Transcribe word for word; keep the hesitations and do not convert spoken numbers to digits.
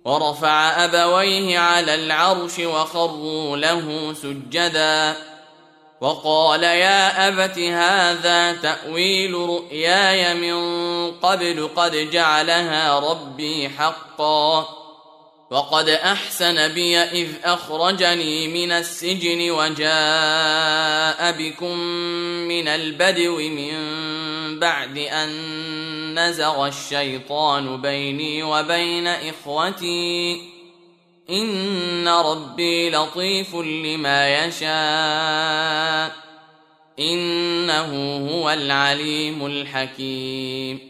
ورفع أبويه على العرش وخروا له سجدا وقال يا أبت هذا تأويل رؤياي من قبل قد جعلها ربي حقا وقد أحسن بي إذ أخرجني من السجن وجاء بكم من البدو من بعد أن نزغ الشيطان بيني وبين إخوتي إن ربي لطيف لما يشاء إنه هو العليم الحكيم